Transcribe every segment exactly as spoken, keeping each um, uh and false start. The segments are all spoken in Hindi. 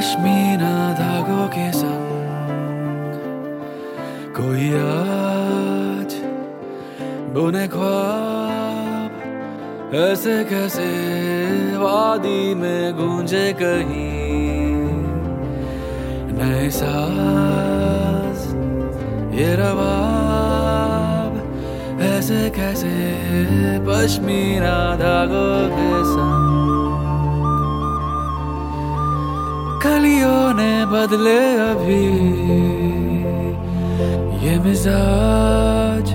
पश्मीना धागों के संग कोई आज बुने ख्वाब ऐसे कैसे वादी में गूंजे कहीं नए साज ये रवाब ऐसे कैसे पश्मीना धागों के संग कलियों ने बदले अभी ये मिजाज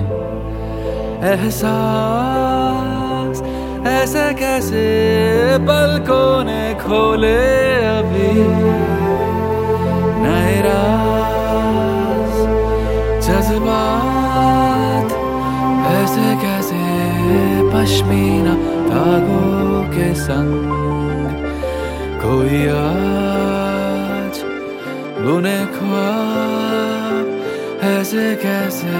एहसास ऐसे कैसे पलकों ने खोले अभी नए राज जज्बात ऐसे कैसे पश्मीना धागों के संग कोई आज बुने ख्वाब ऐसे कैसे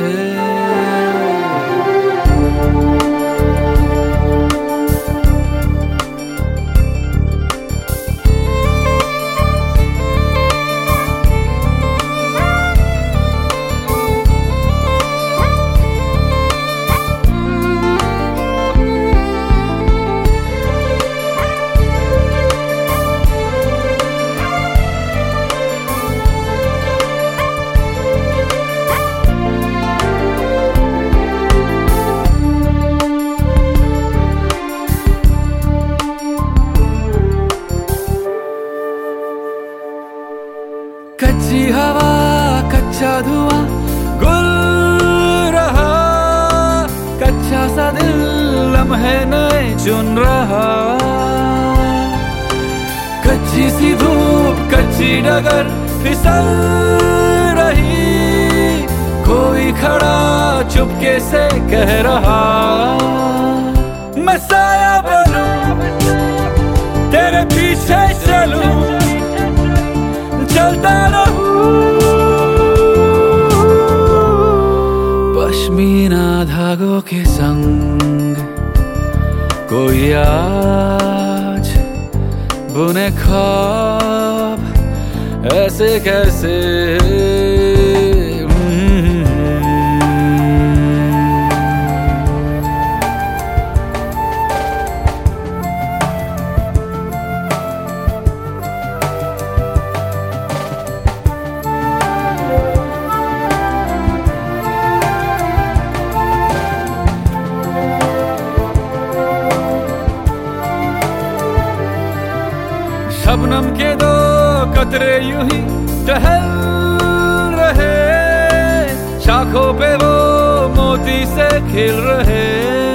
कच्ची हवा कच्चा धुआं गुल रहा कच्चा सा दिल लम्हे नए चुन रहा कच्ची सी धूप कच्ची डगर फिसल रही कोई खड़ा चुपके से कह रहा मैं साया बनूं तेरे पीछे चलूं चलता रहूं पश्मीना धागों के संग कोई आज बुने ख्वाब ऐसे कैसे शबनम के दो कतरे यूं ही टहल रहे शाखों पे वो मोती से खिल रहे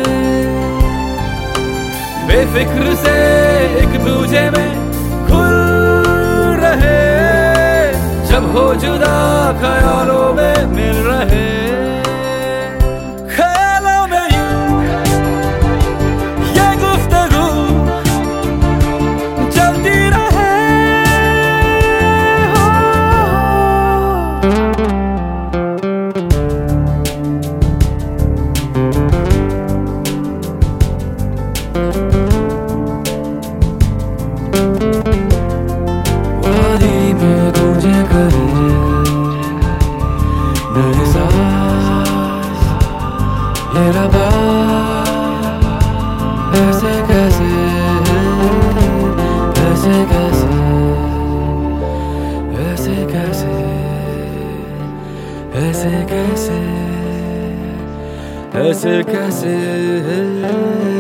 बेफिक्र से एक दूजे में खुल रहे जब हो जुदा ख्यालों में मिल रहे ख्यालों में यूं ये गुफ्तगू चलती वादी में गूंजे कहीं नए साज ये रबाब ऐसे कैसे ऐसे कैसे ऐसे कैसे ऐसे कैसे ऐसे कैसे